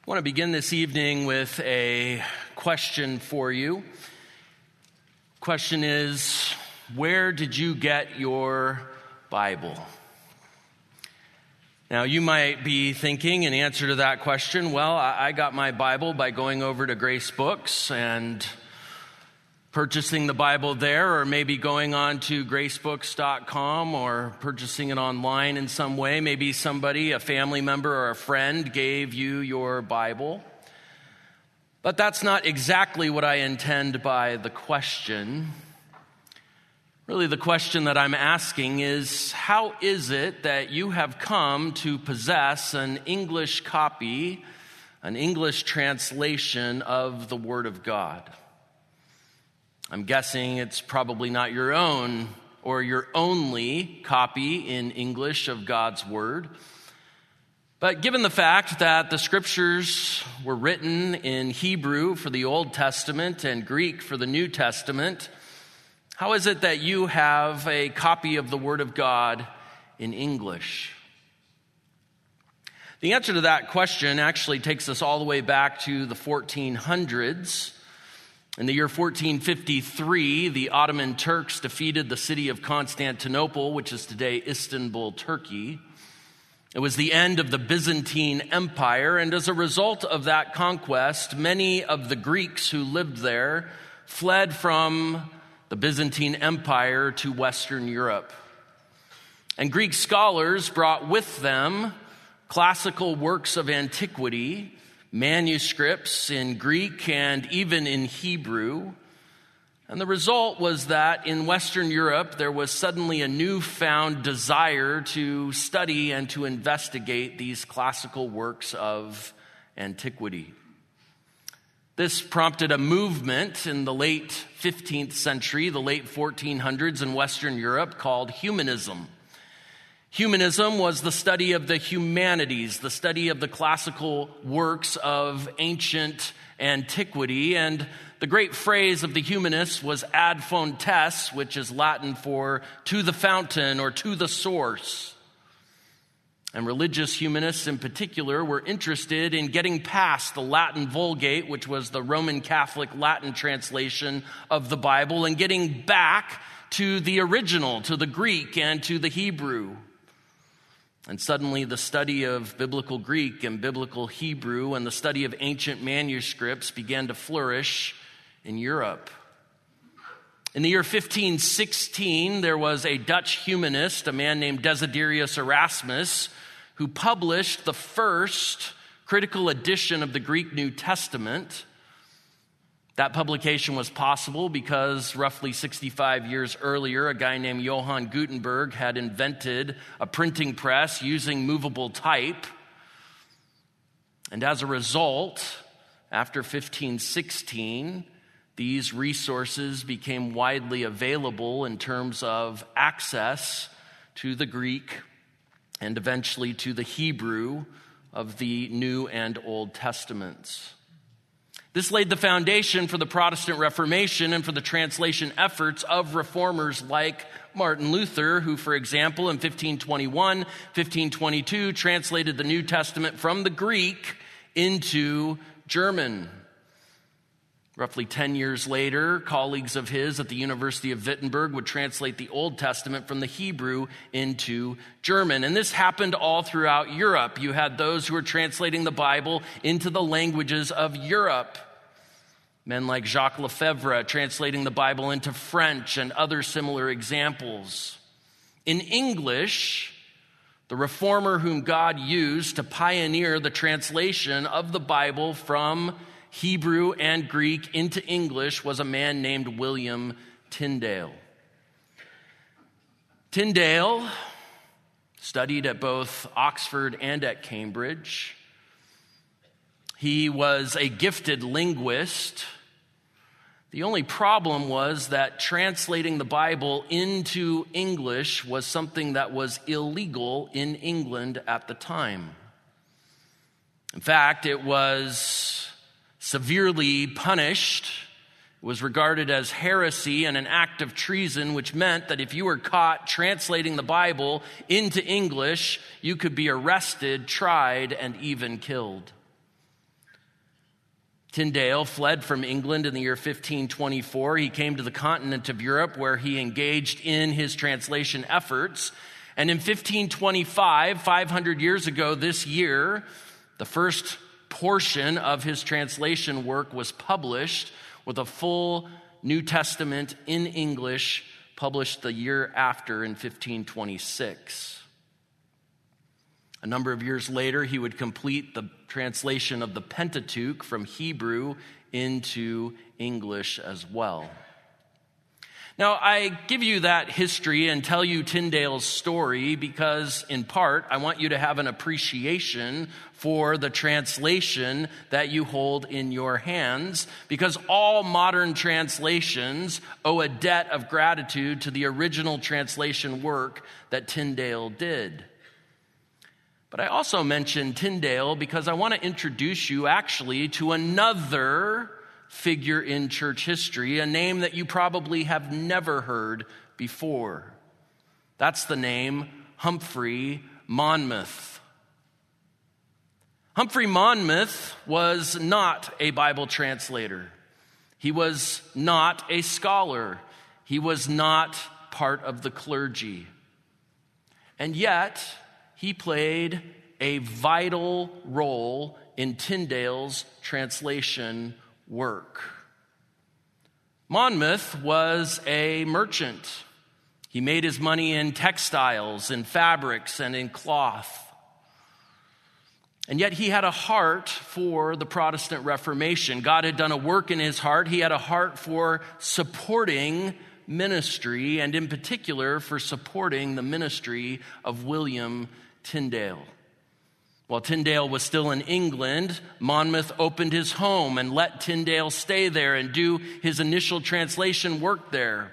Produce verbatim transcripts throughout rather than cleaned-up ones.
I want to begin this evening with a question for you. Question is, where did you get your Bible? Now, you might be thinking in answer to that question, well, I got my Bible by going over to Grace Books and purchasing the Bible there, or maybe going on to grace books dot com or purchasing it online in some way. Maybe somebody, a family member or a friend, gave you your Bible. But that's not exactly what I intend by the question. Really, the question that I'm asking is, how is it that you have come to possess an English copy, an English translation of the Word of God? I'm guessing it's probably not your own or your only copy in English of God's Word. But given the fact that the Scriptures were written in Hebrew for the Old Testament and Greek for the New Testament, how is it that you have a copy of the Word of God in English? The answer to that question actually takes us all the way back to the fourteen hundreds. In the year fourteen fifty-three, the Ottoman Turks defeated the city of Constantinople, which is today Istanbul, Turkey. It was the end of the Byzantine Empire, and as a result of that conquest, many of the Greeks who lived there fled from the Byzantine Empire to Western Europe. And Greek scholars brought with them classical works of antiquity, manuscripts in Greek and even in Hebrew. And the result was that in Western Europe, there was suddenly a newfound desire to study and to investigate these classical works of antiquity. This prompted a movement in the late fifteenth century, the late fourteen hundreds in Western Europe called humanism. Humanism was the study of the humanities, the study of the classical works of ancient antiquity. And the great phrase of the humanists was ad fontes, which is Latin for to the fountain or to the source. And religious humanists in particular were interested in getting past the Latin Vulgate, which was the Roman Catholic Latin translation of the Bible, and getting back to the original, to the Greek and to the Hebrew. And suddenly the study of biblical Greek and biblical Hebrew and the study of ancient manuscripts began to flourish in Europe. In the year fifteen sixteen, there was a Dutch humanist, a man named Desiderius Erasmus, who published the first critical edition of the Greek New Testament. That publication was possible because roughly sixty-five years earlier, a guy named Johann Gutenberg had invented a printing press using movable type. And as a result, after fifteen sixteen, these resources became widely available in terms of access to the Greek and eventually to the Hebrew of the New and Old Testaments. This laid the foundation for the Protestant Reformation and for the translation efforts of reformers like Martin Luther, who, for example, in fifteen twenty-one, fifteen twenty-two, translated the New Testament from the Greek into German. Roughly ten years later, colleagues of his at the University of Wittenberg would translate the Old Testament from the Hebrew into German. And this happened all throughout Europe. You had those who were translating the Bible into the languages of Europe. Men like Jacques Lefebvre translating the Bible into French and other similar examples. In English, the reformer whom God used to pioneer the translation of the Bible from Hebrew and Greek into English was a man named William Tyndale. Tyndale studied at both Oxford and at Cambridge. He was a gifted linguist. The only problem was that translating the Bible into English was something that was illegal in England at the time. In fact, it was severely punished. It was regarded as heresy and an act of treason, which meant that if you were caught translating the Bible into English, you could be arrested, tried, and even killed. Tyndale fled from England in the year fifteen twenty-four. He came to the continent of Europe where he engaged in his translation efforts. And in fifteen twenty-five, five hundred years ago this year, the first portion of his translation work was published, with a full New Testament in English published the year after in fifteen twenty-six. A number of years later, he would complete the translation of the Pentateuch from Hebrew into English as well. Now, I give you that history and tell you Tyndale's story because, in part, I want you to have an appreciation for the translation that you hold in your hands, because all modern translations owe a debt of gratitude to the original translation work that Tyndale did. But I also mention Tyndale because I want to introduce you actually to another figure in church history, a name that you probably have never heard before. That's the name Humphrey Monmouth. Humphrey Monmouth was not a Bible translator. He was not a scholar. He was not part of the clergy. And yet, he played a vital role in Tyndale's translation work. Monmouth was a merchant. He made his money in textiles, in fabrics, and in cloth. And yet he had a heart for the Protestant Reformation. God had done a work in his heart. He had a heart for supporting ministry, and in particular for supporting the ministry of William Tyndale. While Tyndale was still in England, Monmouth opened his home and let Tyndale stay there and do his initial translation work there.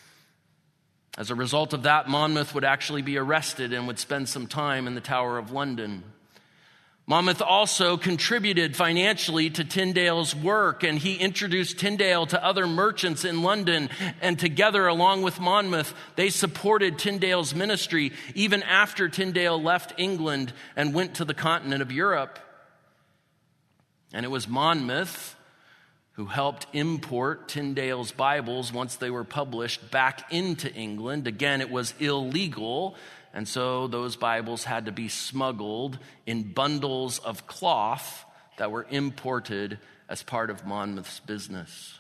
As a result of that, Monmouth would actually be arrested and would spend some time in the Tower of London. Monmouth also contributed financially to Tyndale's work, and he introduced Tyndale to other merchants in London, and together, along with Monmouth, they supported Tyndale's ministry even after Tyndale left England and went to the continent of Europe. And it was Monmouth who helped import Tyndale's Bibles once they were published back into England. Again, it was illegal. And so those Bibles had to be smuggled in bundles of cloth that were imported as part of Monmouth's business.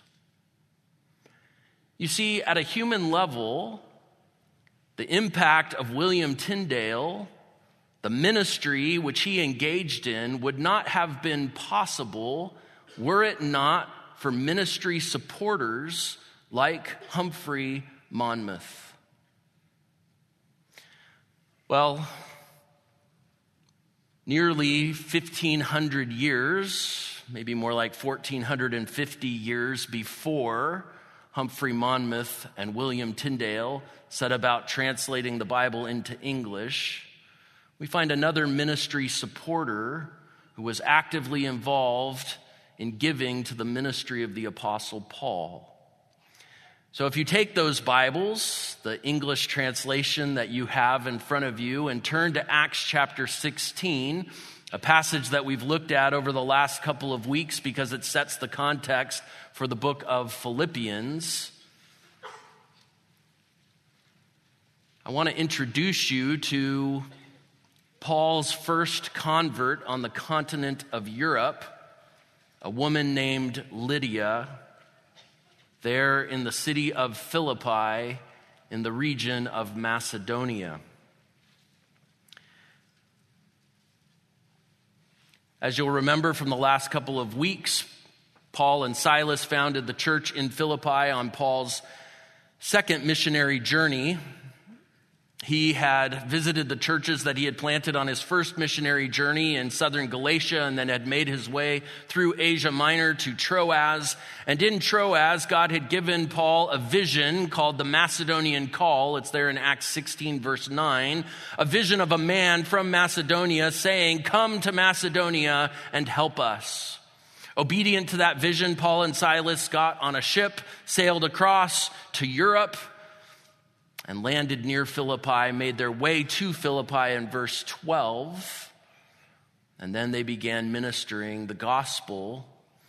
You see, at a human level, the impact of William Tyndale, the ministry which he engaged in, would not have been possible were it not for ministry supporters like Humphrey Monmouth. Well, nearly fifteen hundred years, maybe more like one thousand four hundred fifty years before Humphrey Monmouth and William Tyndale set about translating the Bible into English, we find another ministry supporter who was actively involved in giving to the ministry of the Apostle Paul. So if you take those Bibles, the English translation that you have in front of you, and turn to Acts chapter sixteen, a passage that we've looked at over the last couple of weeks because it sets the context for the book of Philippians, I want to introduce you to Paul's first convert on the continent of Europe, a woman named Lydia, there in the city of Philippi in the region of Macedonia. As you'll remember from the last couple of weeks, Paul and Silas founded the church in Philippi on Paul's second missionary journey. He had visited the churches that he had planted on his first missionary journey in southern Galatia, and then had made his way through Asia Minor to Troas. And in Troas, God had given Paul a vision called the Macedonian Call. It's there in Acts sixteen, verse nine. A vision of a man from Macedonia saying, "Come to Macedonia and help us." Obedient to that vision, Paul and Silas got on a ship, sailed across to Europe, and landed near Philippi, made their way to Philippi in verse twelve. And then they began ministering the gospel.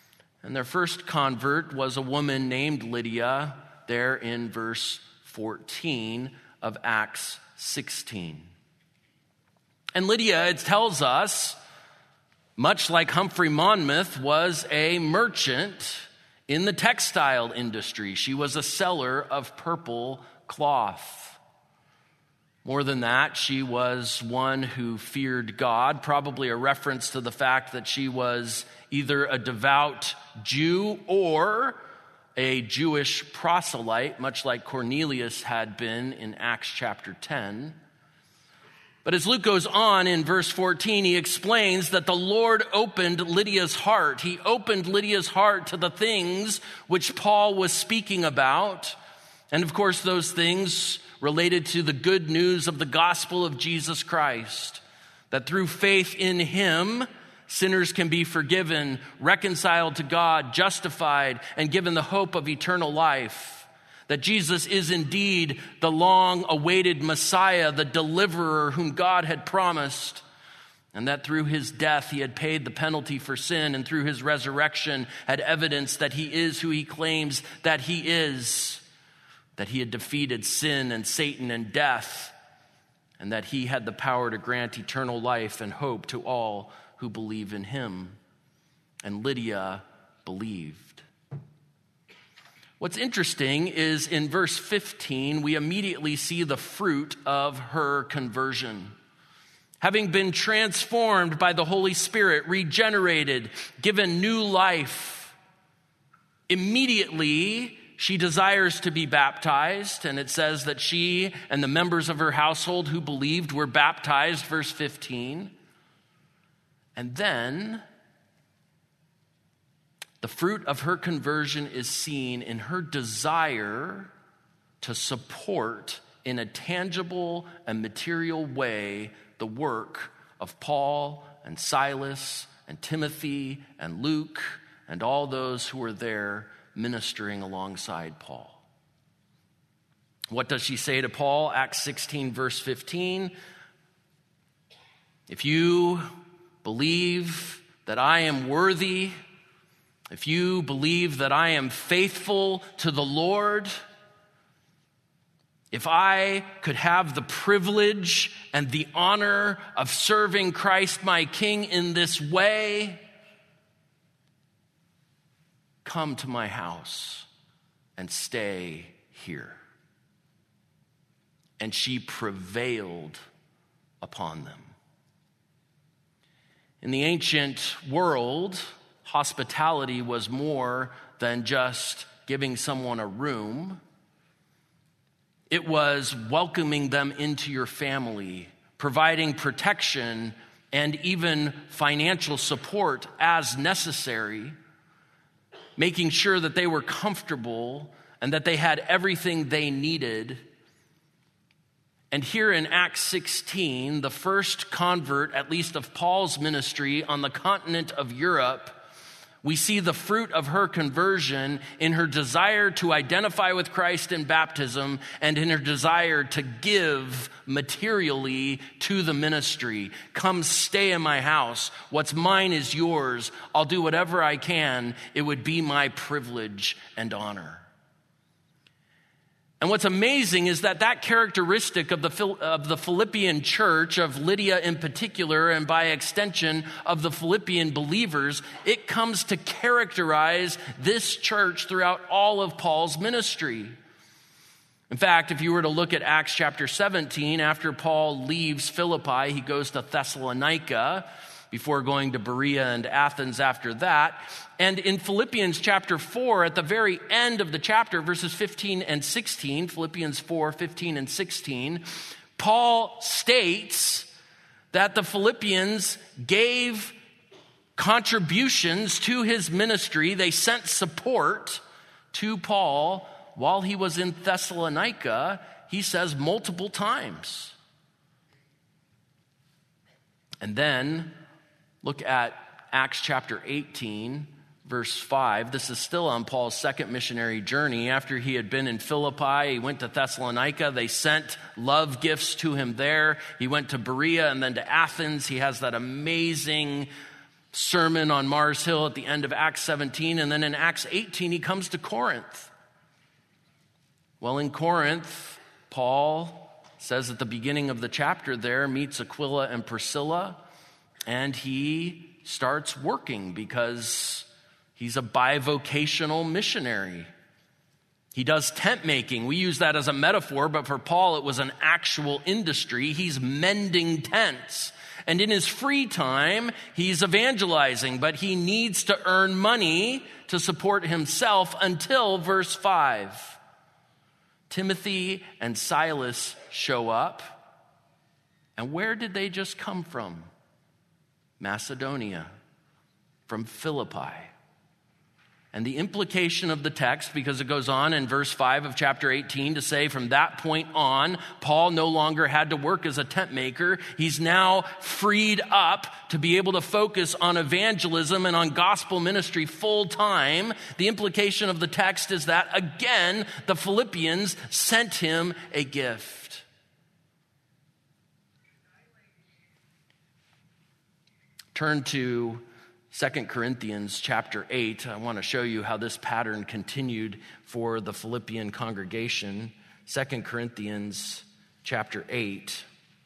And their first convert was a woman named Lydia, there in verse fourteen of Acts sixteen. And Lydia, it tells us, much like Humphrey Monmouth, was a merchant in the textile industry. She was a seller of purple cloth. More than that, she was one who feared God, probably a reference to the fact that she was either a devout Jew or a Jewish proselyte, much like Cornelius had been in Acts chapter ten. But as Luke goes on in verse fourteen, he explains that the Lord opened Lydia's heart. He opened Lydia's heart to the things which Paul was speaking about. And of course, those things related to the good news of the gospel of Jesus Christ, that through faith in him, sinners can be forgiven, reconciled to God, justified, and given the hope of eternal life. That Jesus is indeed the long-awaited Messiah, the deliverer whom God had promised, and that through his death he had paid the penalty for sin, and through his resurrection had evidence that he is who he claims that he is, that he had defeated sin and Satan and death, and that he had the power to grant eternal life and hope to all who believe in him. And Lydia believed. What's interesting is in verse fifteen, we immediately see the fruit of her conversion. Having been transformed by the Holy Spirit, regenerated, given new life, immediately she desires to be baptized, and it says that she and the members of her household who believed were baptized, verse fifteen. And then the fruit of her conversion is seen in her desire to support in a tangible and material way the work of Paul and Silas and Timothy and Luke and all those who were there ministering alongside Paul. What does she say to Paul? Acts sixteen, verse fifteen. If you believe that I am worthy, if you believe that I am faithful to the Lord, if I could have the privilege and the honor of serving Christ my King in this way, come to my house and stay here. And she prevailed upon them. In the ancient world, hospitality was more than just giving someone a room. It was welcoming them into your family, providing protection and even financial support as necessary, making sure that they were comfortable and that they had everything they needed. And here in Acts sixteen, the first convert, at least of Paul's ministry on the continent of Europe, we see the fruit of her conversion in her desire to identify with Christ in baptism and in her desire to give materially to the ministry. Come stay in my house. What's mine is yours. I'll do whatever I can. It would be my privilege and honor. And what's amazing is that that characteristic of the, of the Philippian church, of Lydia in particular, and by extension of the Philippian believers, it comes to characterize this church throughout all of Paul's ministry. In fact, if you were to look at Acts chapter seventeen, after Paul leaves Philippi, he goes to Thessalonica before going to Berea and Athens after that. And in Philippians chapter four, at the very end of the chapter, verses fifteen and sixteen, Philippians four, fifteen and sixteen, Paul states that the Philippians gave contributions to his ministry. They sent support to Paul while he was in Thessalonica, he says multiple times. And then look at Acts chapter eighteen, verse five. This is still on Paul's second missionary journey. After he had been in Philippi, he went to Thessalonica. They sent love gifts to him there. He went to Berea and then to Athens. He has that amazing sermon on Mars Hill at the end of Acts seventeen, and then in Acts eighteen, he comes to Corinth. Well, in Corinth, Paul says at the beginning of the chapter there, meets Aquila and Priscilla, and he starts working because he's a bivocational missionary. He does tent making. We use that as a metaphor, but for Paul, it was an actual industry. He's mending tents. And in his free time, he's evangelizing, but he needs to earn money to support himself until verse five. Timothy and Silas show up. And where did they just come from? Macedonia, from Philippi. And the implication of the text, because it goes on in verse five of chapter eighteen to say from that point on, Paul no longer had to work as a tent maker. He's now freed up to be able to focus on evangelism and on gospel ministry full time. The implication of the text is that, again, the Philippians sent him a gift. Turn to Second Corinthians chapter eight. I want to show you how this pattern continued for the Philippian congregation. Second Corinthians chapter eight.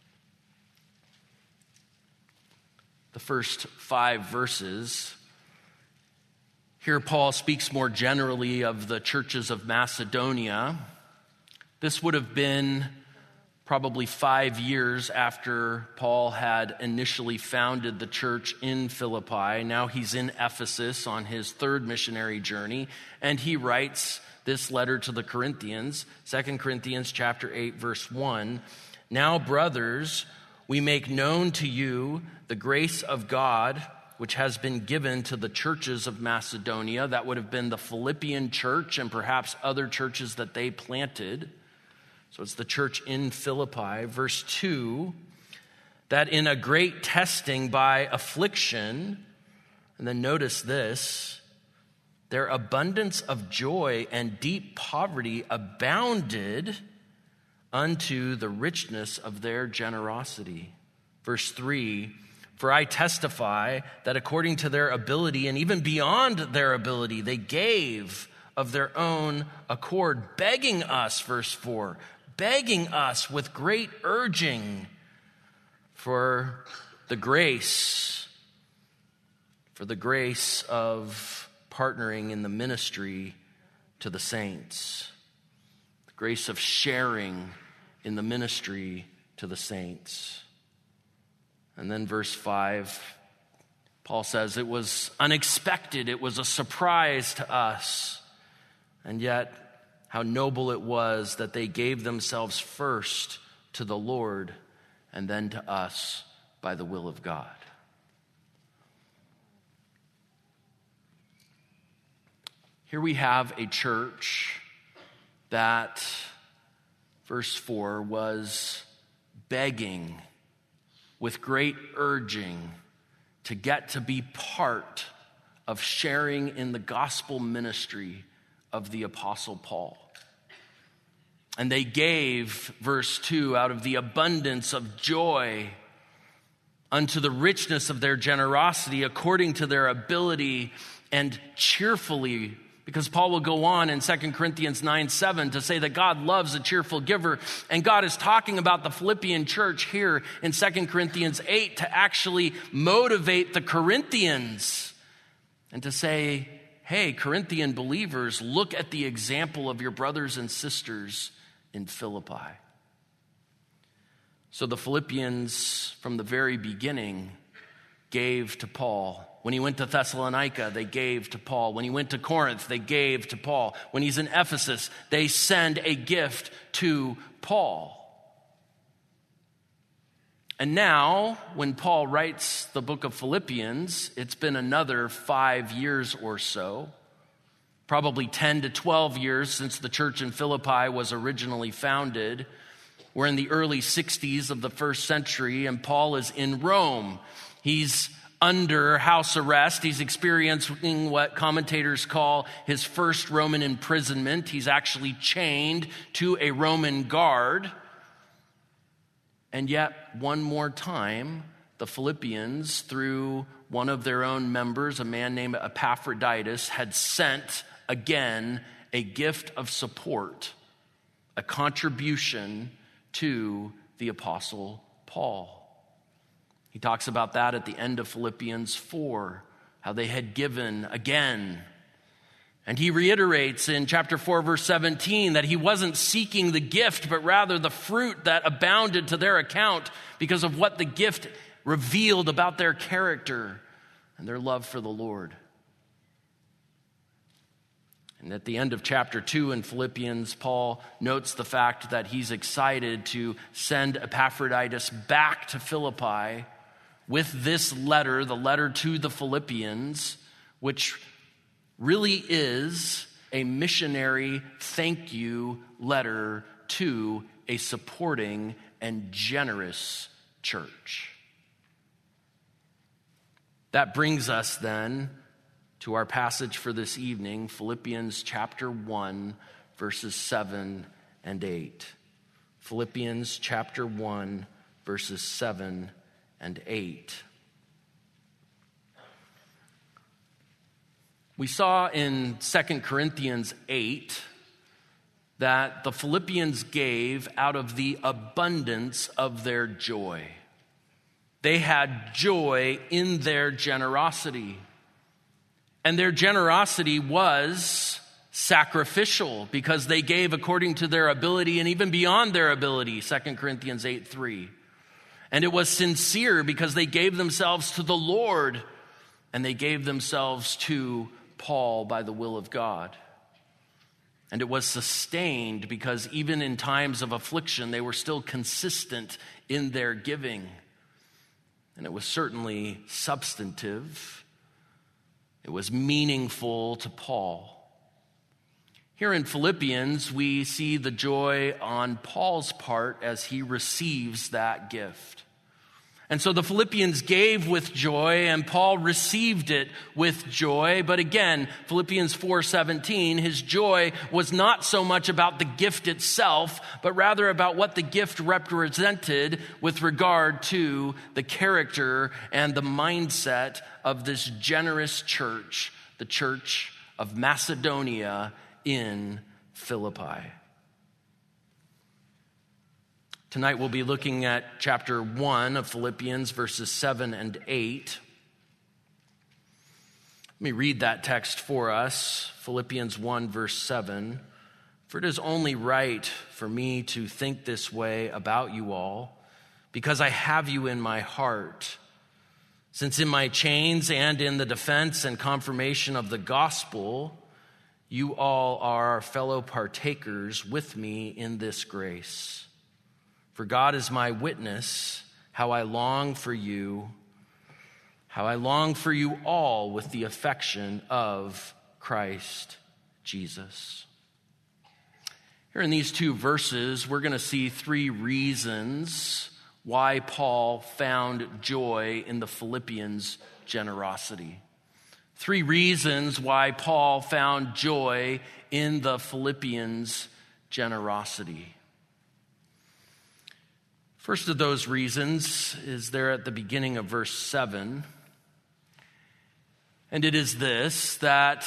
The first five verses. Here Paul speaks more generally of the churches of Macedonia. This would have been probably five years after Paul had initially founded the church in Philippi. Now he's in Ephesus on his third missionary journey, and he writes this letter to the Corinthians, Second Corinthians chapter eight, verse one. Now, brothers, we make known to you the grace of God which has been given to the churches of Macedonia. That would have been the Philippian church and perhaps other churches that they planted. So it's the church in Philippi. Verse two, that in a great testing by affliction, and then notice this, their abundance of joy and deep poverty abounded unto the richness of their generosity. Verse three, for I testify that according to their ability and even beyond their ability, they gave of their own accord, begging us, verse four, begging us with great urging for the grace, for the grace of partnering in the ministry to the saints, the grace of sharing in the ministry to the saints. And then verse five, Paul says it was unexpected, it was a surprise to us, and yet how noble it was that they gave themselves first to the Lord and then to us by the will of God. Here we have a church that, verse four, was begging with great urging to get to be part of sharing in the gospel ministry of the Apostle Paul. And they gave, verse two, out of the abundance of joy unto the richness of their generosity according to their ability and cheerfully, because Paul will go on in Second Corinthians nine seven to say that God loves a cheerful giver. And God is talking about the Philippian church here in Second Corinthians eight to actually motivate the Corinthians and to say, hey, Corinthian believers, look at the example of your brothers and sisters in Philippi. So the Philippians, from the very beginning, gave to Paul. When he went to Thessalonica, they gave to Paul. When he went to Corinth, they gave to Paul. When he's in Ephesus, they send a gift to Paul. And now, when Paul writes the book of Philippians, it's been another five years or so, probably ten to twelve years since the church in Philippi was originally founded. We're in the early sixties of the first century, and Paul is in Rome. He's under house arrest. He's experiencing what commentators call his first Roman imprisonment. He's actually chained to a Roman guard. And yet, one more time, the Philippians, through one of their own members, a man named Epaphroditus, had sent again a gift of support, a contribution to the Apostle Paul. He talks about that at the end of Philippians four, how they had given again. And he reiterates in chapter four, verse seventeen, that he wasn't seeking the gift, but rather the fruit that abounded to their account because of what the gift revealed about their character and their love for the Lord. And at the end of chapter two in Philippians, Paul notes the fact that he's excited to send Epaphroditus back to Philippi with this letter, the letter to the Philippians, which really is a missionary thank you letter to a supporting and generous church. That brings us then to our passage for this evening, Philippians chapter one, verses seven and eight. Philippians chapter one, verses seven and eight. We saw in Second Corinthians eight that the Philippians gave out of the abundance of their joy. They had joy in their generosity. And their generosity was sacrificial because they gave according to their ability and even beyond their ability, Second Corinthians eight three. And it was sincere because they gave themselves to the Lord and they gave themselves to Paul by the will of God. And it was sustained because even in times of affliction, they were still consistent in their giving. And it was certainly substantive. It was meaningful to Paul. Here in Philippians, we see the joy on Paul's part as he receives that gift. And so the Philippians gave with joy, and Paul received it with joy. But again, Philippians four seventeen, his joy was not so much about the gift itself, but rather about what the gift represented with regard to the character and the mindset of this generous church, the church of Macedonia in Philippi. Tonight we'll be looking at chapter one of Philippians, verses seven and eight. Let me read that text for us. Philippians one, verse seven. For it is only right for me to think this way about you all, because I have you in my heart. Since in my chains and in the defense and confirmation of the gospel, you all are fellow partakers with me in this grace. For God is my witness, how I long for you, how I long for you all with the affection of Christ Jesus. Here in these two verses, we're going to see three reasons why Paul found joy in the Philippians' generosity. Three reasons why Paul found joy in the Philippians' generosity. First of those reasons is there at the beginning of verse seven. And it is this, that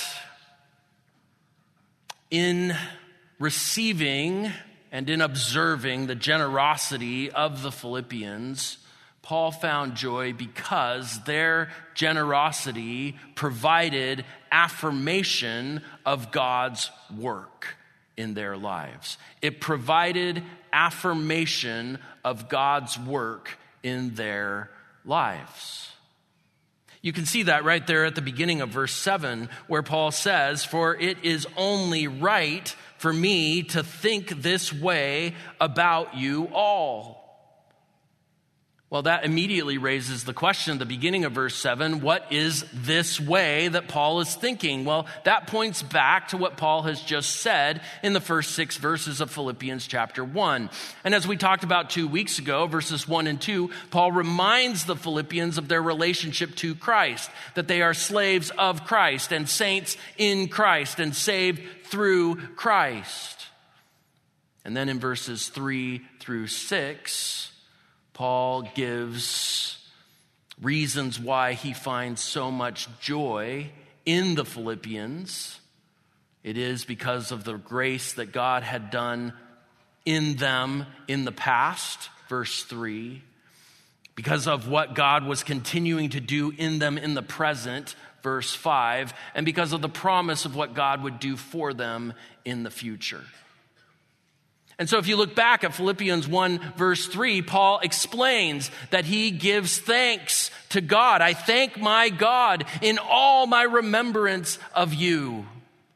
in receiving and in observing the generosity of the Philippians, Paul found joy because their generosity provided affirmation of God's work in their lives. It provided affirmation of God's work in their lives. You can see that right there at the beginning of verse seven, where Paul says, "For it is only right for me to think this way about you all." Well, that immediately raises the question at the beginning of verse seven, what is this way that Paul is thinking? Well, that points back to what Paul has just said in the first six verses of Philippians chapter one. And as we talked about two weeks ago, verses one and two, Paul reminds the Philippians of their relationship to Christ, that they are slaves of Christ and saints in Christ and saved through Christ. And then in verses three through six, Paul gives reasons why he finds so much joy in the Philippians. It is because of the grace that God had done in them in the past, verse three. Because of what God was continuing to do in them in the present, verse five. And because of the promise of what God would do for them in the future. And so if you look back at Philippians one, verse three, Paul explains that he gives thanks to God. I thank my God in all my remembrance of you.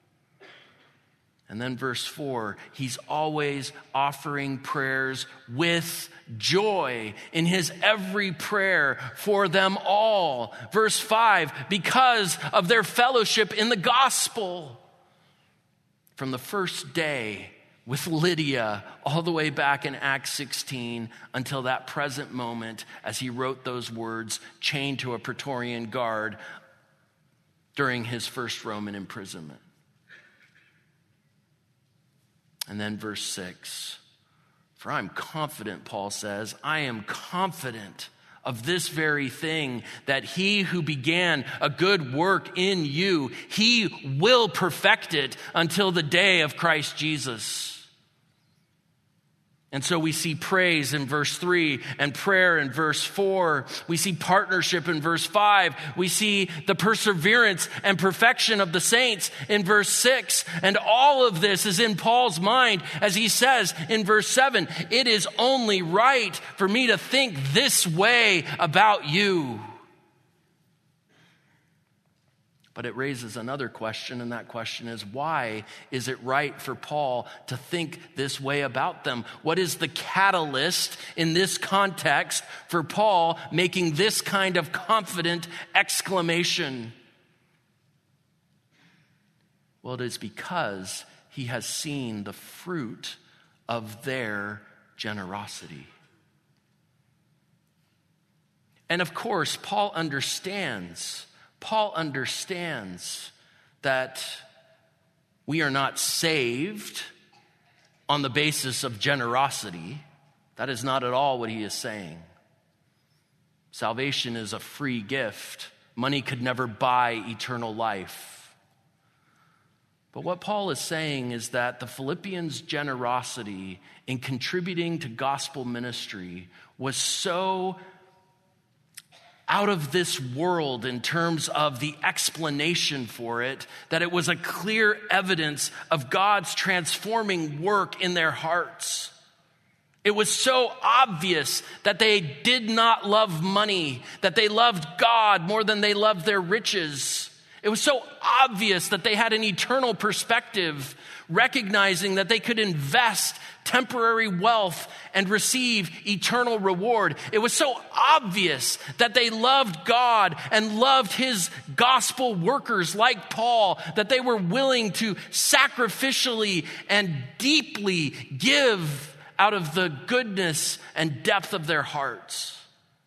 And then verse four, he's always offering prayers with joy in his every prayer for them all. Verse five, because of their fellowship in the gospel. From the first day with Lydia all the way back in Acts sixteen until that present moment as he wrote those words chained to a Praetorian guard during his first Roman imprisonment. And then verse six, for I'm confident, Paul says, I am confident of this very thing, that he who began a good work in you, he will perfect it until the day of Christ Jesus. And so we see praise in verse three and prayer in verse four. We see partnership in verse five. We see the perseverance and perfection of the saints in verse six. And all of this is in Paul's mind as he says in verse seven, it is only right for me to think this way about you. But it raises another question, and that question is, why is it right for Paul to think this way about them? What is the catalyst in this context for Paul making this kind of confident exclamation? Well, it is because he has seen the fruit of their generosity. And of course, Paul understands Paul understands that we are not saved on the basis of generosity. That is not at all what he is saying. Salvation is a free gift. Money could never buy eternal life. But what Paul is saying is that the Philippians' generosity in contributing to gospel ministry was so out of this world in terms of the explanation for it, that it was a clear evidence of God's transforming work in their hearts. It was so obvious that they did not love money, that they loved God more than they loved their riches. It was so obvious that they had an eternal perspective, recognizing that they could invest temporary wealth and receive eternal reward. It was so obvious that they loved God and loved his gospel workers like Paul, that they were willing to sacrificially and deeply give out of the goodness and depth of their hearts.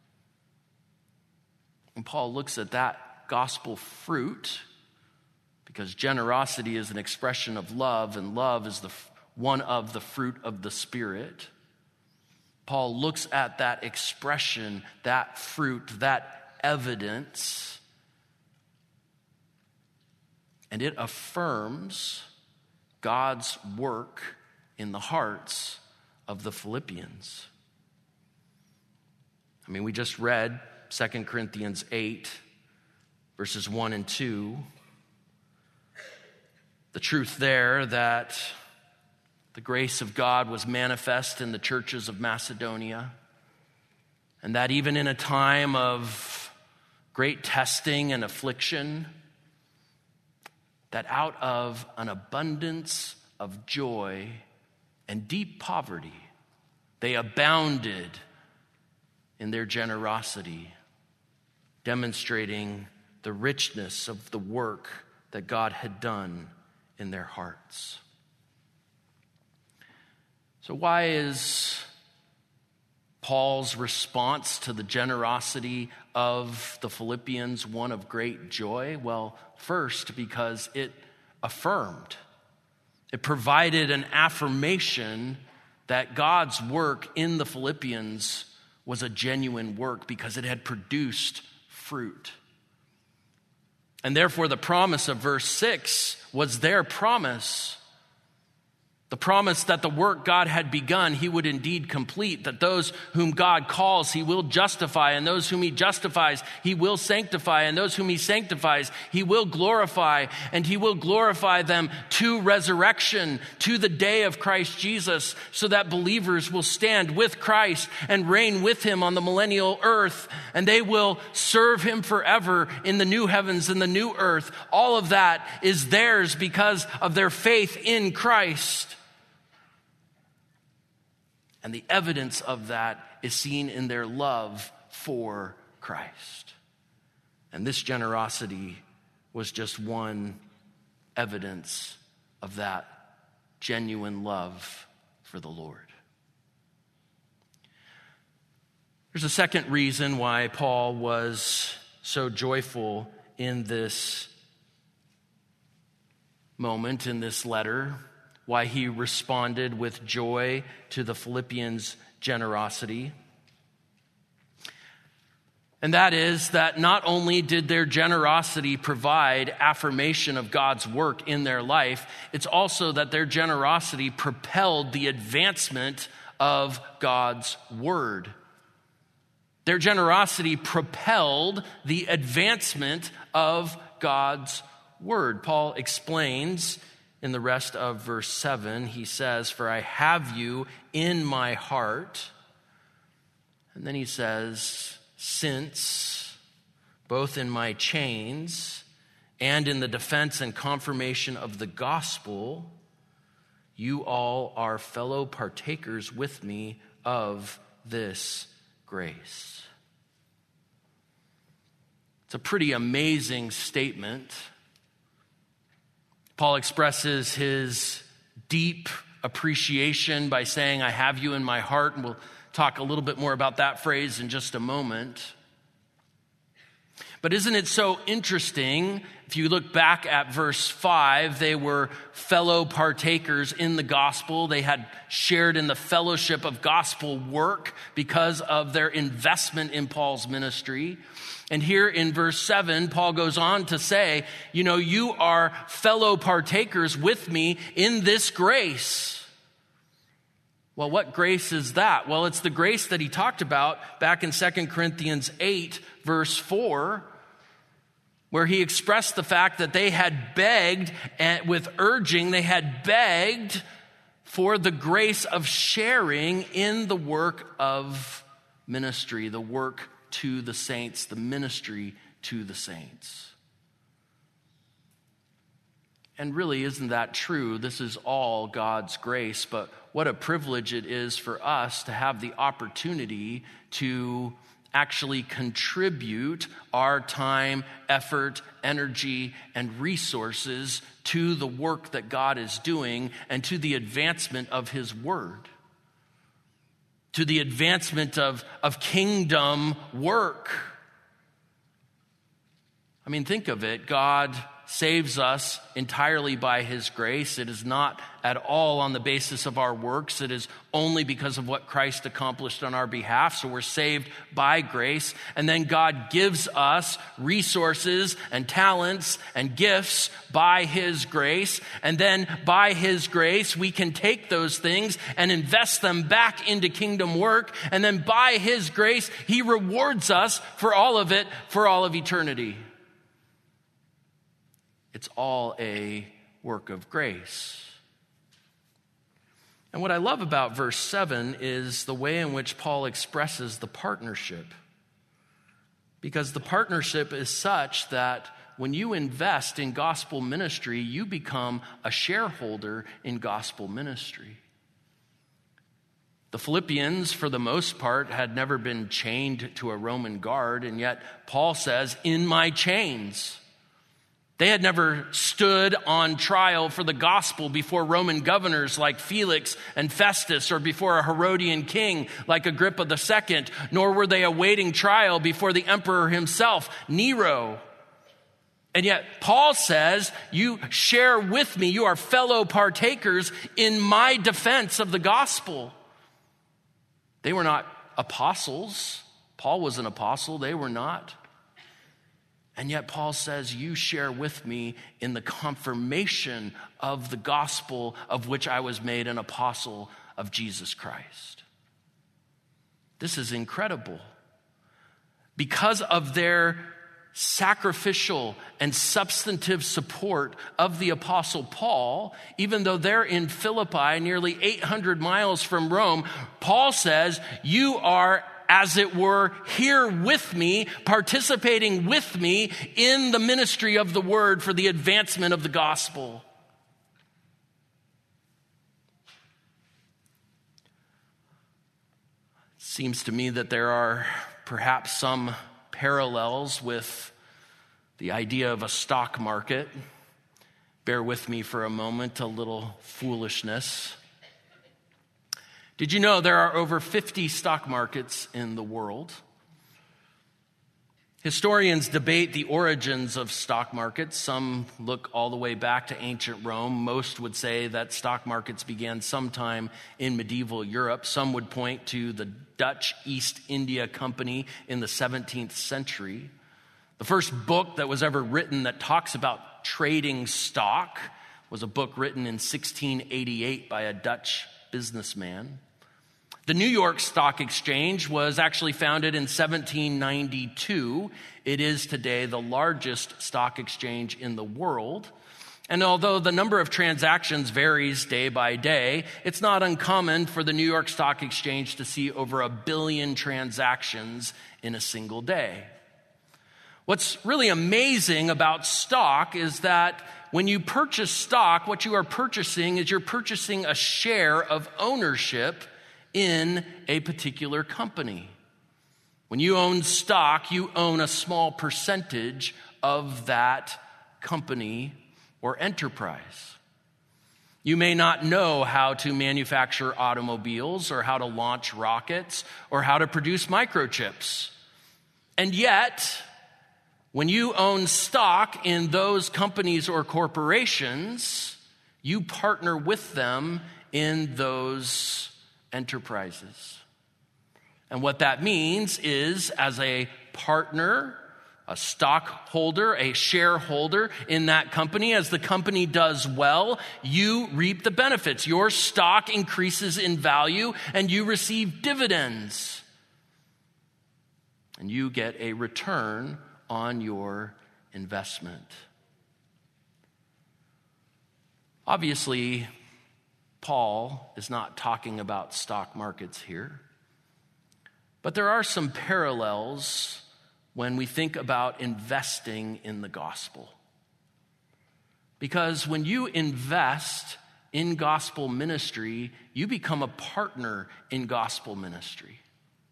And Paul looks at that gospel fruit, because generosity is an expression of love, and love is the one of the fruit of the Spirit. Paul looks at that expression, that fruit, that evidence, and it affirms God's work in the hearts of the Philippians. I mean, we just read Second Corinthians eight, verses one and two. The truth there that the grace of God was manifest in the churches of Macedonia, and that even in a time of great testing and affliction, that out of an abundance of joy and deep poverty, they abounded in their generosity, demonstrating the richness of the work that God had done in their hearts. So why is Paul's response to the generosity of the Philippians one of great joy? Well, first, because it affirmed. It provided an affirmation that God's work in the Philippians was a genuine work, because it had produced fruit. And therefore, the promise of verse six was their promise. The promise that the work God had begun, he would indeed complete, that those whom God calls, he will justify, and those whom he justifies, he will sanctify, and those whom he sanctifies, he will glorify, and he will glorify them to resurrection, to the day of Christ Jesus, so that believers will stand with Christ and reign with him on the millennial earth, and they will serve him forever in the new heavens and the new earth. All of that is theirs because of their faith in Christ. And the evidence of that is seen in their love for Christ. And this generosity was just one evidence of that genuine love for the Lord. There's a second reason why Paul was so joyful in this moment, in this letter, why he responded with joy to the Philippians' generosity. And that is that not only did their generosity provide affirmation of God's work in their life, it's also that their generosity propelled the advancement of God's word. Their generosity propelled the advancement of God's word. Paul explains in the rest of verse seven, he says, "For I have you in my heart." And then he says, "Since, both in my chains and in the defense and confirmation of the gospel, you all are fellow partakers with me of this grace." It's a pretty amazing statement. Paul expresses his deep appreciation by saying, "I have you in my heart," and we'll talk a little bit more about that phrase in just a moment. But isn't it so interesting? If you look back at verse five, they were fellow partakers in the gospel. They had shared in the fellowship of gospel work because of their investment in Paul's ministry. And here in verse seven, Paul goes on to say, you know, you are fellow partakers with me in this grace. Well, what grace is that? Well, it's the grace that he talked about back in Second Corinthians eight, verse four, where he expressed the fact that they had begged, and with urging, they had begged for the grace of sharing in the work of ministry, the work to the saints, the ministry to the saints. And really, isn't that true? This is all God's grace, but what a privilege it is for us to have the opportunity to actually contribute our time, effort, energy, and resources to the work that God is doing and to the advancement of his word, to the advancement of, of kingdom work. I mean, think of it. God saves us entirely by his grace. It is not at all on the basis of our works. It is only because of what Christ accomplished on our behalf. So we're saved by grace. And then God gives us resources and talents and gifts by his grace. And then by his grace, we can take those things and invest them back into kingdom work. And then by his grace, he rewards us for all of it, for all of eternity. It's all a work of grace. And what I love about verse seven is the way in which Paul expresses the partnership. Because the partnership is such that when you invest in gospel ministry, you become a shareholder in gospel ministry. The Philippians, for the most part, had never been chained to a Roman guard, and yet Paul says, "In my chains." They had never stood on trial for the gospel before Roman governors like Felix and Festus, or before a Herodian king like Agrippa the Second, nor were they awaiting trial before the emperor himself, Nero. And yet Paul says, you share with me, you are fellow partakers in my defense of the gospel. They were not apostles. Paul was an apostle, they were not. And yet Paul says, you share with me in the confirmation of the gospel of which I was made an apostle of Jesus Christ. This is incredible. Because of their sacrificial and substantive support of the Apostle Paul, even though they're in Philippi, nearly eight hundred miles from Rome, Paul says, you are, as it were, here with me, participating with me in the ministry of the word for the advancement of the gospel. It seems to me that there are perhaps some parallels with the idea of a stock market. Bear with me for a moment, a little foolishness. Did you know there are over fifty stock markets in the world? Historians debate the origins of stock markets. Some look all the way back to ancient Rome. Most would say that stock markets began sometime in medieval Europe. Some would point to the Dutch East India Company in the seventeenth century. The first book that was ever written that talks about trading stock was a book written in sixteen eighty-eight by a Dutch businessman. The New York Stock Exchange was actually founded in seventeen ninety-two. It is today the largest stock exchange in the world. And although the number of transactions varies day by day, it's not uncommon for the New York Stock Exchange to see over a billion transactions in a single day. What's really amazing about stock is that when you purchase stock, what you are purchasing is you're purchasing a share of ownership in a particular company. When you own stock, you own a small percentage of that company or enterprise. You may not know how to manufacture automobiles or how to launch rockets or how to produce microchips. And yet, when you own stock in those companies or corporations, you partner with them in those enterprises. And what that means is, as a partner, a stockholder, a shareholder in that company, as the company does well, you reap the benefits. Your stock increases in value and you receive dividends. And you get a return on your investment. Obviously, Paul is not talking about stock markets here, but there are some parallels when we think about investing in the gospel. Because when you invest in gospel ministry, you become a partner in gospel ministry.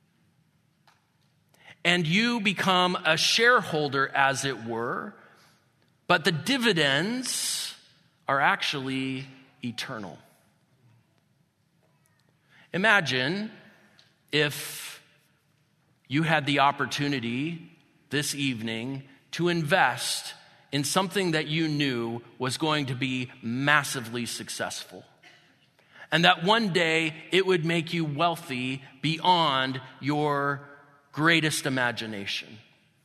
And you become a shareholder, as it were, but the dividends are actually eternal. Imagine if you had the opportunity this evening to invest in something that you knew was going to be massively successful, and that one day it would make you wealthy beyond your greatest imagination.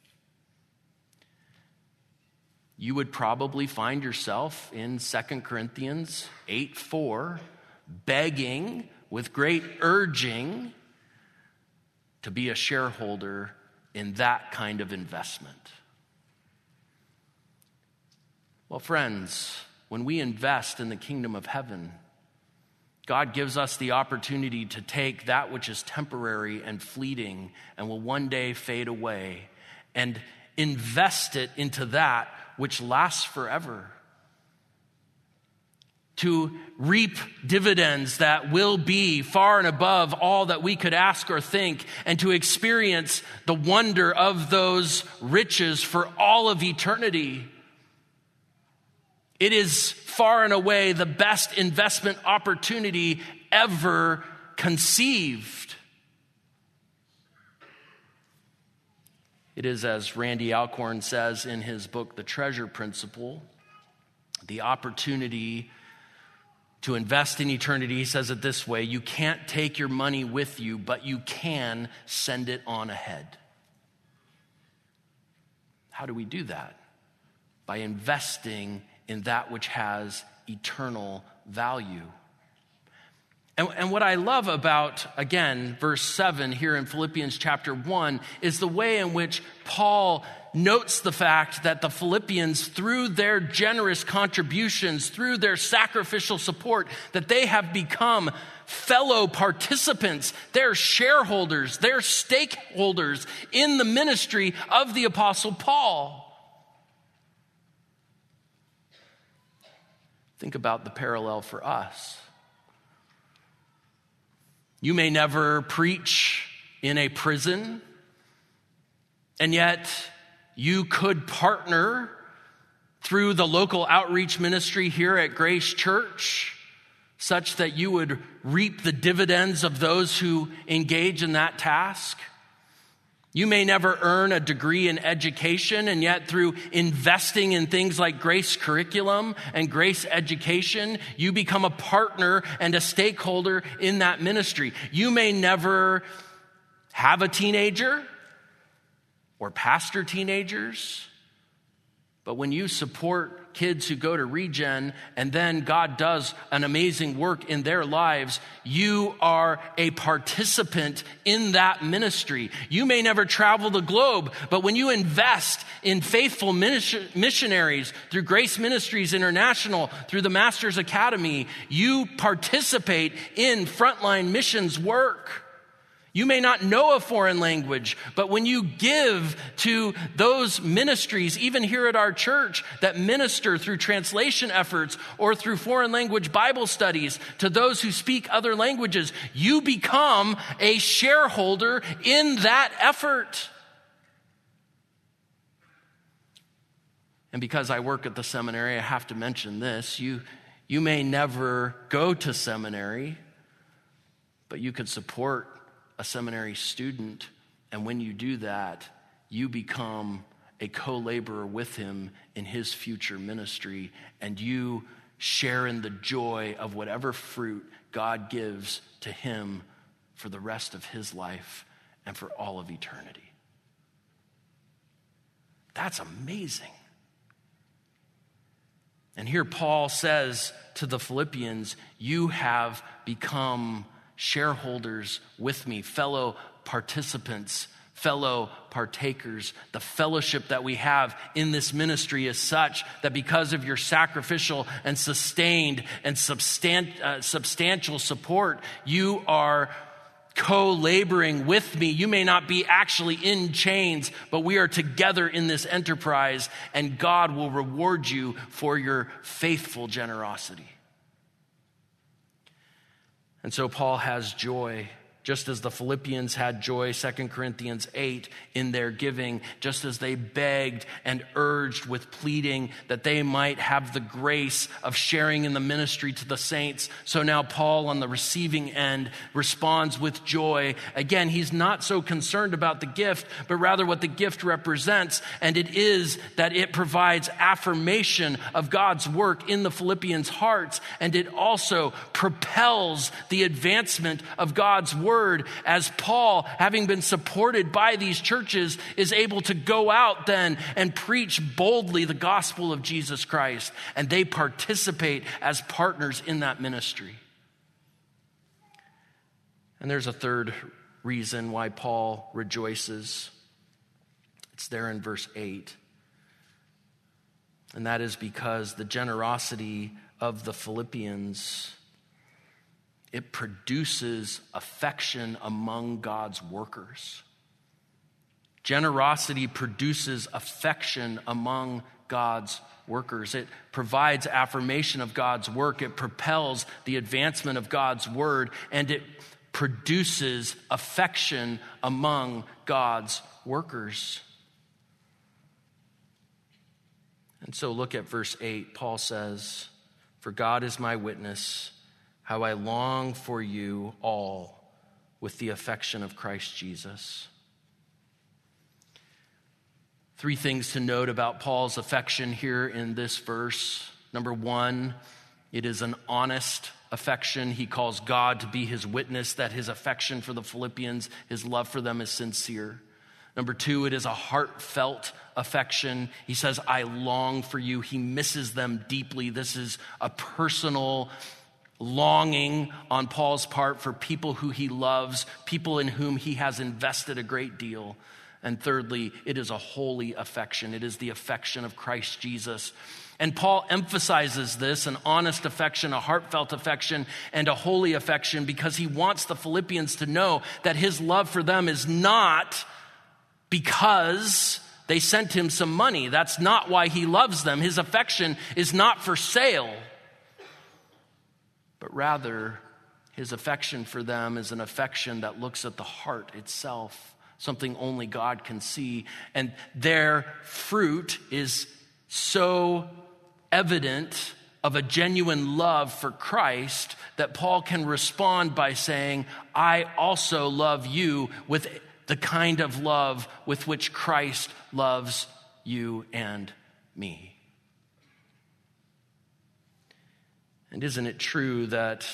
You would probably find yourself in Second Corinthians eight four, begging with great urging to be a shareholder in that kind of investment. Well, friends, when we invest in the kingdom of heaven, God gives us the opportunity to take that which is temporary and fleeting and will one day fade away and invest it into that which lasts forever. To reap dividends that will be far and above all that we could ask or think, and to experience the wonder of those riches for all of eternity. It is far and away the best investment opportunity ever conceived. It is, as Randy Alcorn says in his book, The Treasure Principle, the opportunity to invest in eternity. He says it this way: you can't take your money with you, but you can send it on ahead. How do we do that? By investing in that which has eternal value. And, and what I love about, again, verse seven here in Philippians chapter one is the way in which Paul notes the fact that the Philippians, through their generous contributions, through their sacrificial support, that they have become fellow participants, they're shareholders, they're stakeholders in the ministry of the Apostle Paul. Think about the parallel for us. You may never preach in a prison, and yet you could partner through the local outreach ministry here at Grace Church, such that you would reap the dividends of those who engage in that task. You may never earn a degree in education, and yet through investing in things like Grace Curriculum and Grace Education, you become a partner and a stakeholder in that ministry. You may never have a teenager or pastor teenagers, but when you support kids who go to Regen and then God does an amazing work in their lives, you are a participant in that ministry. You may never travel the globe, but when you invest in faithful missionaries through Grace Ministries International, through the Masters Academy, you participate in frontline missions work. You may not know a foreign language, but when you give to those ministries, even here at our church, that minister through translation efforts or through foreign language Bible studies to those who speak other languages, you become a shareholder in that effort. And because I work at the seminary, I have to mention this. You, you may never go to seminary, but you could support a seminary student, and when you do that, you become a co-laborer with him in his future ministry, and you share in the joy of whatever fruit God gives to him for the rest of his life and for all of eternity. That's amazing. And here Paul says to the Philippians, you have become shareholders with me, fellow participants, fellow partakers. The fellowship that we have in this ministry is such that because of your sacrificial and sustained and substan- uh, substantial support, you are co-laboring with me. You may not be actually in chains, but we are together in this enterprise, and God will reward you for your faithful generosity. And so Paul has joy, just as the Philippians had joy, Second Corinthians eight, in their giving, just as they begged and urged with pleading that they might have the grace of sharing in the ministry to the saints. So now Paul, on the receiving end, responds with joy. Again, he's not so concerned about the gift, but rather what the gift represents, and it is that it provides affirmation of God's work in the Philippians' hearts, and it also propels the advancement of God's word. Word, as Paul, having been supported by these churches, is able to go out then and preach boldly the gospel of Jesus Christ, and they participate as partners in that ministry. And there's a third reason why Paul rejoices. It's there in verse eight. And that is because the generosity of the Philippians, it produces affection among God's workers. Generosity produces affection among God's workers. It provides affirmation of God's work. It propels the advancement of God's word, and it produces affection among God's workers. And so look at verse eight. Paul says, "For God is my witness, how I long for you all with the affection of Christ Jesus." Three things to note about Paul's affection here in this verse. Number one, it is an honest affection. He calls God to be his witness that his affection for the Philippians, his love for them, is sincere. Number two, it is a heartfelt affection. He says, I long for you. He misses them deeply. This is a personal longing on Paul's part for people who he loves, people in whom he has invested a great deal. And thirdly, it is a holy affection. It is the affection of Christ Jesus. And Paul emphasizes this, an honest affection, a heartfelt affection, and a holy affection, because he wants the Philippians to know that his love for them is not because they sent him some money. That's not why he loves them. His affection is not for sale, but rather his affection for them is an affection that looks at the heart itself, something only God can see. And their fruit is so evident of a genuine love for Christ that Paul can respond by saying, I also love you with the kind of love with which Christ loves you and me. And isn't it true that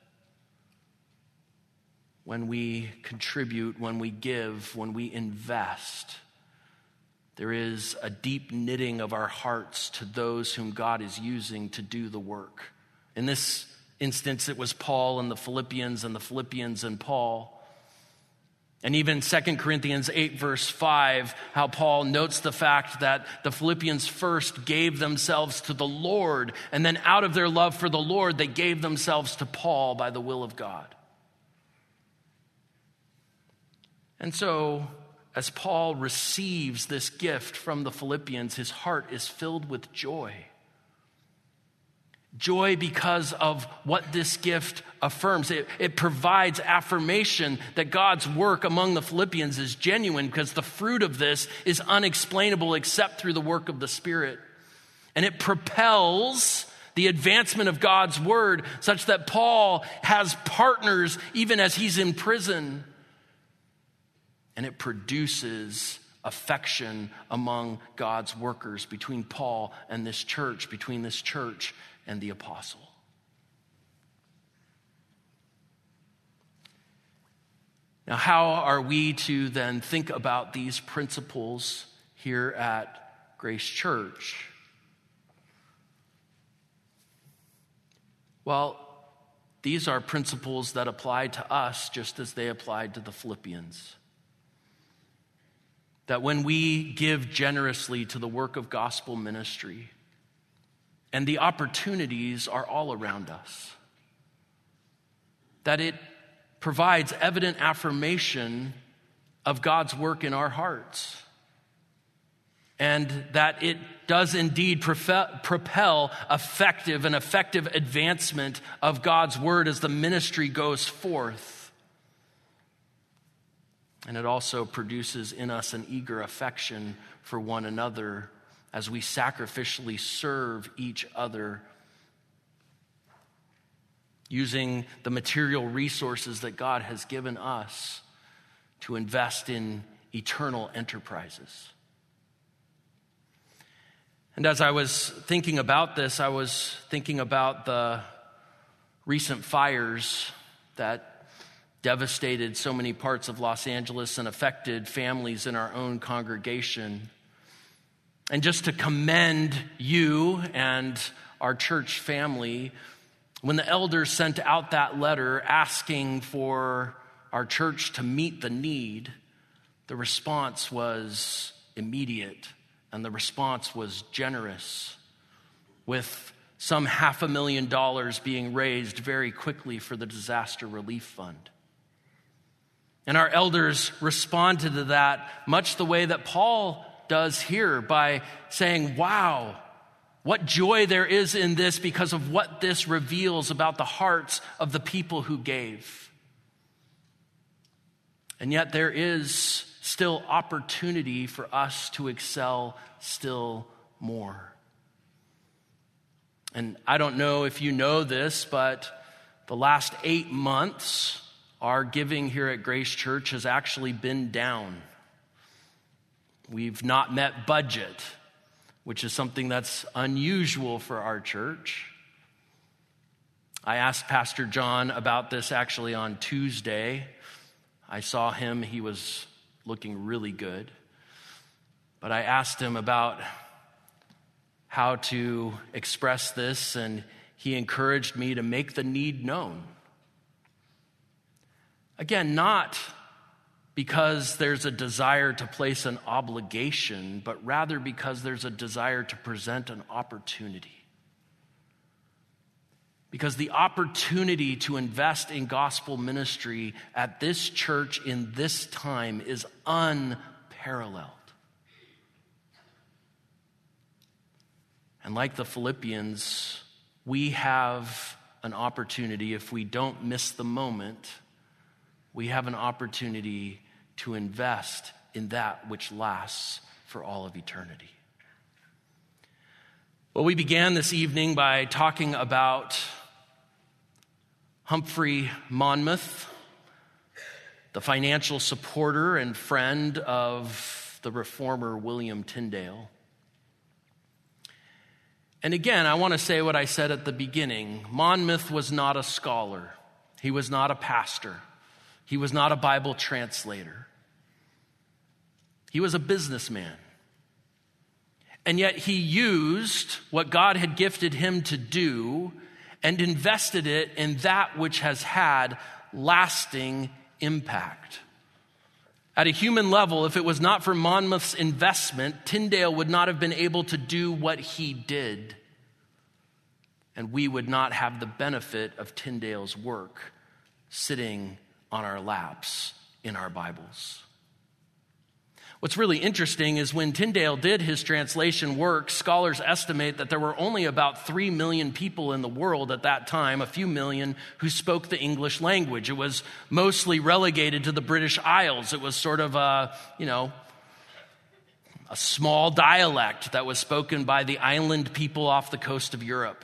when we contribute, when we give, when we invest, there is a deep knitting of our hearts to those whom God is using to do the work. In this instance, it was Paul and the Philippians and the Philippians and Paul. And even Second Corinthians eight verse five, how Paul notes the fact that the Philippians first gave themselves to the Lord, and then out of their love for the Lord, they gave themselves to Paul by the will of God. And so, as Paul receives this gift from the Philippians, his heart is filled with joy. Joy because of what this gift affirms. It, it provides affirmation that God's work among the Philippians is genuine, because the fruit of this is unexplainable except through the work of the Spirit. And it propels the advancement of God's word such that Paul has partners even as he's in prison. And it produces affection among God's workers, between Paul and this church, between this church and the apostle. Now, how are we to then think about these principles here at Grace Church? Well, these are principles that apply to us just as they applied to the Philippians. That when we give generously to the work of gospel ministry, and the opportunities are all around us, that it provides evident affirmation of God's work in our hearts, and that it does indeed propel effective and effective advancement of God's word as the ministry goes forth. And it also produces in us an eager affection for one another as we sacrificially serve each other, using the material resources that God has given us to invest in eternal enterprises. And as I was thinking about this, I was thinking about the recent fires that devastated so many parts of Los Angeles and affected families in our own congregation. And just to commend you and our church family, when the elders sent out that letter asking for our church to meet the need, the response was immediate, and the response was generous, with some half a million dollars being raised very quickly for the disaster relief fund. And our elders responded to that much the way that Paul does here, by saying, wow, what joy there is in this because of what this reveals about the hearts of the people who gave. And yet there is still opportunity for us to excel still more. And I don't know if you know this, but the last eight months, our giving here at Grace Church has actually been down. We've not met budget, which is something that's unusual for our church. I asked Pastor John about this actually on Tuesday. I saw him, he was looking really good. But I asked him about how to express this, and he encouraged me to make the need known. Again, not because there's a desire to place an obligation, but rather because there's a desire to present an opportunity. Because the opportunity to invest in gospel ministry at this church in this time is unparalleled. And like the Philippians, we have an opportunity, if we don't miss the moment, we have an opportunity to invest in that which lasts for all of eternity. Well, we began this evening by talking about Humphrey Monmouth, the financial supporter and friend of the reformer William Tyndale. And again, I want to say what I said at the beginning. Monmouth was not a scholar. He was not a pastor. He was not a Bible translator. He was a businessman. And yet he used what God had gifted him to do and invested it in that which has had lasting impact. At a human level, if it was not for Monmouth's investment, Tyndale would not have been able to do what he did. And we would not have the benefit of Tyndale's work sitting on our laps in our Bibles. What's really interesting is when Tyndale did his translation work, scholars estimate that there were only about three million people in the world at that time, a few million, who spoke the English language. It was mostly relegated to the British Isles. It was sort of a, you know, a small dialect that was spoken by the island people off the coast of Europe.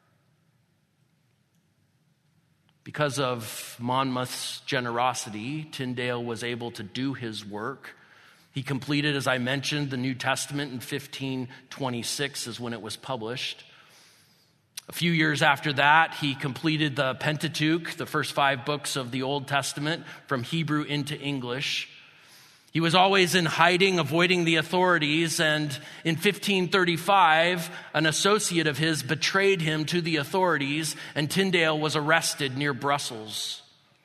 Because of Monmouth's generosity, Tyndale was able to do his work. He completed, as I mentioned, the New Testament in fifteen twenty-six is when it was published. A few years after that, he completed the Pentateuch, the first five books of the Old Testament, from Hebrew into English. He was always in hiding, avoiding the authorities, and in fifteen thirty-five, an associate of his betrayed him to the authorities, and Tyndale was arrested near Brussels.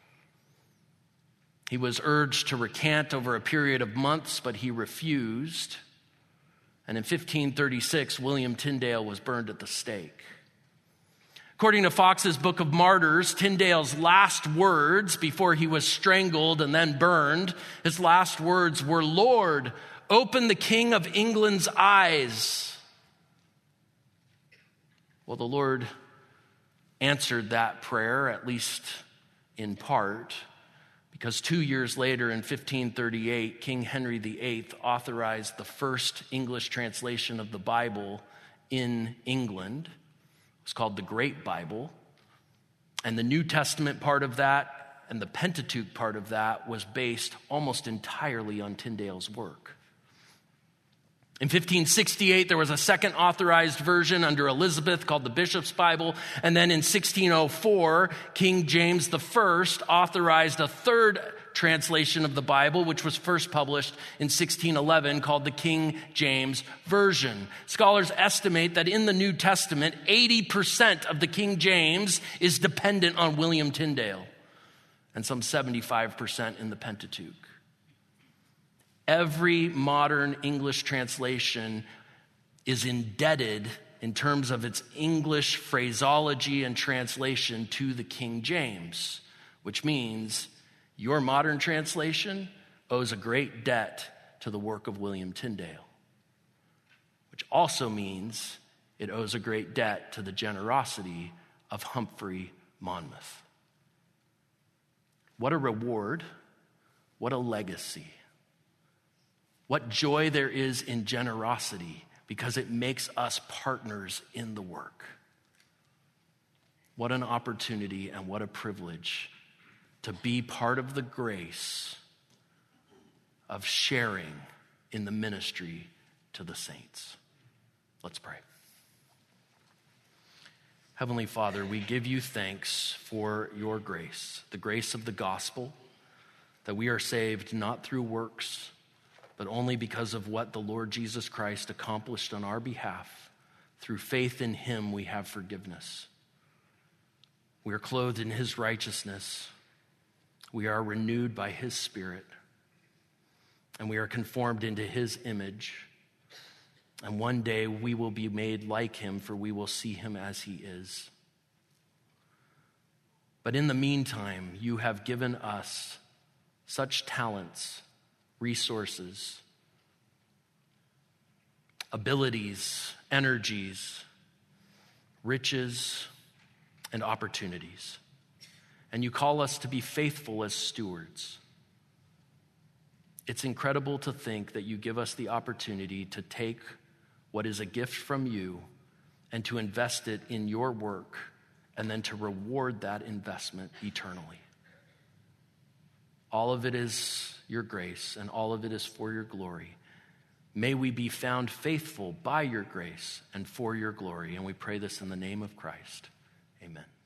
He was urged to recant over a period of months, but he refused. And in fifteen thirty-six, William Tyndale was burned at the stake. According to Fox's Book of Martyrs, Tyndale's last words before he was strangled and then burned, his last words were, "Lord, open the King of England's eyes." Well, the Lord answered that prayer, at least in part, because two years later, in fifteen thirty-eight, King Henry the Eighth authorized the first English translation of the Bible in England. It was called the Great Bible. And the New Testament part of that and the Pentateuch part of that was based almost entirely on Tyndale's work. In fifteen sixty-eight, there was a second authorized version under Elizabeth called the Bishop's Bible. And then in sixteen oh four, King James the First authorized a third translation of the Bible, which was first published in sixteen eleven, called the King James Version. Scholars estimate that in the New Testament, eighty percent of the King James is dependent on William Tyndale, and some seventy-five percent in the Pentateuch. Every modern English translation is indebted in terms of its English phraseology and translation to the King James, which means your modern translation owes a great debt to the work of William Tyndale, which also means it owes a great debt to the generosity of Humphrey Monmouth. What a reward, what a legacy. What joy there is in generosity, because it makes us partners in the work. What an opportunity and what a privilege to be part of the grace of sharing in the ministry to the saints. Let's pray. Heavenly Father, we give you thanks for your grace, the grace of the gospel, that we are saved not through works, but only because of what the Lord Jesus Christ accomplished on our behalf. Through faith in him, we have forgiveness. We are clothed in his righteousness. We are renewed by his Spirit. And we are conformed into his image. And one day we will be made like him, for we will see him as he is. But in the meantime, you have given us such talents, resources, abilities, energies, riches, and opportunities. And you call us to be faithful as stewards. It's incredible to think that you give us the opportunity to take what is a gift from you and to invest it in your work and then to reward that investment eternally. All of it is your grace and all of it is for your glory. May we be found faithful by your grace and for your glory. And we pray this in the name of Christ. Amen.